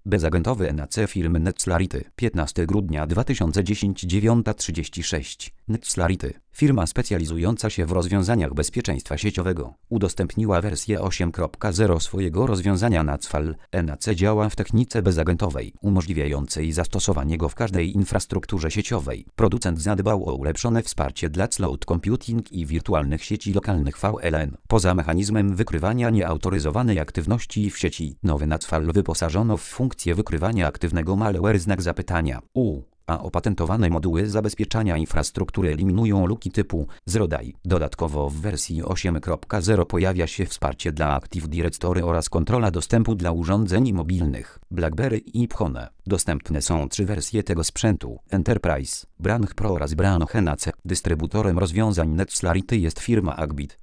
Bezagentowy NAC firmy Nexlarity. 15 grudnia 2010 9:36. Nexlarity, firma specjalizująca się w rozwiązaniach bezpieczeństwa sieciowego, udostępniła wersję 8.0 swojego rozwiązania NACFAL. NAC działa w technice bezagentowej, umożliwiającej zastosowanie go w każdej infrastrukturze sieciowej. Producent zadbał o ulepszone wsparcie dla cloud computing i wirtualnych sieci lokalnych VLN. Poza mechanizmem wykrywania nieautoryzowanej aktywności w sieci, nowy NACFAL wyposażono w funkcję wykrywania aktywnego malware znak zapytania. A opatentowane moduły zabezpieczania infrastruktury eliminują luki typu Zero Day. Dodatkowo w wersji 8.0 pojawia się wsparcie dla Active Directory oraz kontrola dostępu dla urządzeń mobilnych BlackBerry i iPhone. Dostępne są 3 wersje tego sprzętu: Enterprise, Branch Pro oraz Branch NAC. Dystrybutorem rozwiązań Nexlarity jest firma Agbit.